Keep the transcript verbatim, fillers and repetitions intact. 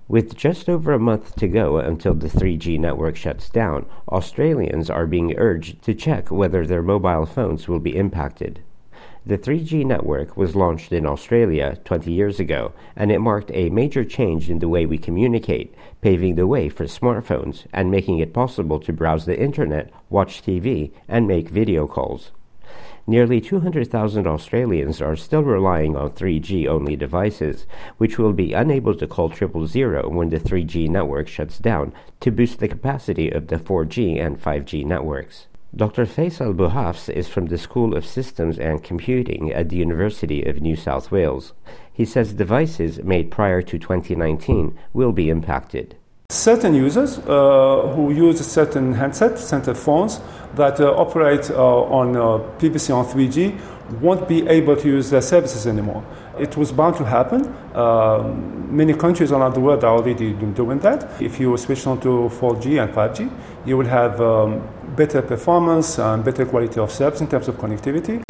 With just over a month to go until the three G network shuts down, Australians are being urged to check whether their mobile phones will be impacted. The three G network was launched in Australia twenty years ago, and it marked a major change in the way we communicate, paving the way for smartphones and making it possible to browse the internet, watch T V, and make video calls. Nearly two hundred thousand Australians are still relying on three G-only devices, which will be unable to call triple zero when the three G network shuts down to boost the capacity of the four G and five G networks. Doctor Faisal Bouhafs is from the School of Systems and Computing at the University of New South Wales. He says devices made prior to twenty nineteen will be impacted. Certain users uh, who use certain handsets, certain phones that uh, operate uh, on uh, previously on three G won't be able to use their services anymore. It was bound to happen. Uh, many countries around the world are already doing that. If you switch on to four G and five G, you will have um, better performance and better quality of service in terms of connectivity.